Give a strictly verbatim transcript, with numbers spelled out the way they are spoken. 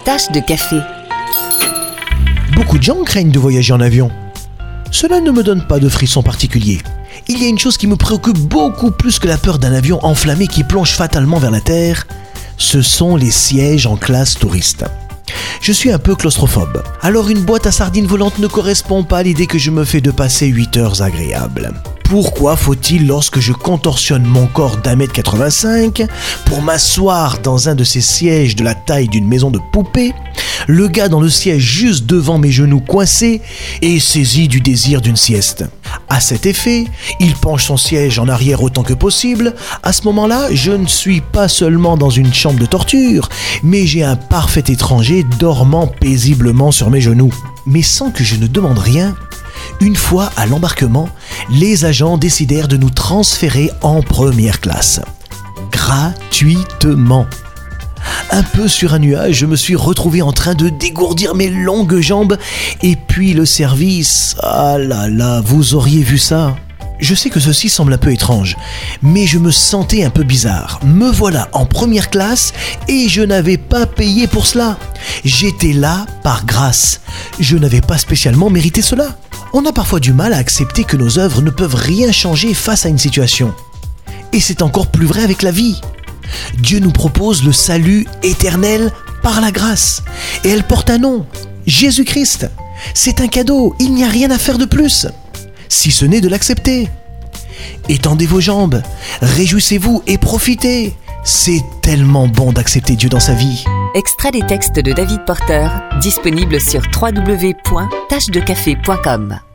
Tache de café. Beaucoup de gens craignent de voyager en avion. Cela ne me donne pas de frisson particulier. Il y a une chose qui me préoccupe beaucoup plus que la peur d'un avion enflammé qui plonge fatalement vers la terre. Ce sont les sièges en classe touriste. Je suis un peu claustrophobe. Alors une boîte à sardines volante ne correspond pas à l'idée que je me fais de passer huit heures agréables. Pourquoi faut-il, lorsque je contorsionne mon corps d'un mètre quatre-vingt-cinq pour m'asseoir dans un de ces sièges de la taille d'une maison de poupée, le gars dans le siège juste devant mes genoux coincés est saisi du désir d'une sieste. À cet effet, il penche son siège en arrière autant que possible. À ce moment-là, je ne suis pas seulement dans une chambre de torture, mais j'ai un parfait étranger dormant paisiblement sur mes genoux. Mais sans que je ne demande rien, une fois à l'embarquement, les agents décidèrent de nous transférer en première classe. Gratuitement. Un peu sur un nuage, je me suis retrouvé en train de dégourdir mes longues jambes. Et puis le service, ah là là, vous auriez vu ça. Je sais que ceci semble un peu étrange, mais je me sentais un peu bizarre. Me voilà en première classe et je n'avais pas payé pour cela. J'étais là par grâce. Je n'avais pas spécialement mérité cela. On a parfois du mal à accepter que nos œuvres ne peuvent rien changer face à une situation. Et c'est encore plus vrai avec la vie. Dieu nous propose le salut éternel par la grâce. Et elle porte un nom, Jésus-Christ. C'est un cadeau, il n'y a rien à faire de plus, si ce n'est de l'accepter. Étendez vos jambes, réjouissez-vous et profitez. C'est tellement bon d'accepter Dieu dans sa vie. Extrait des textes de David Porter, disponible sur w w w point tache de café point com.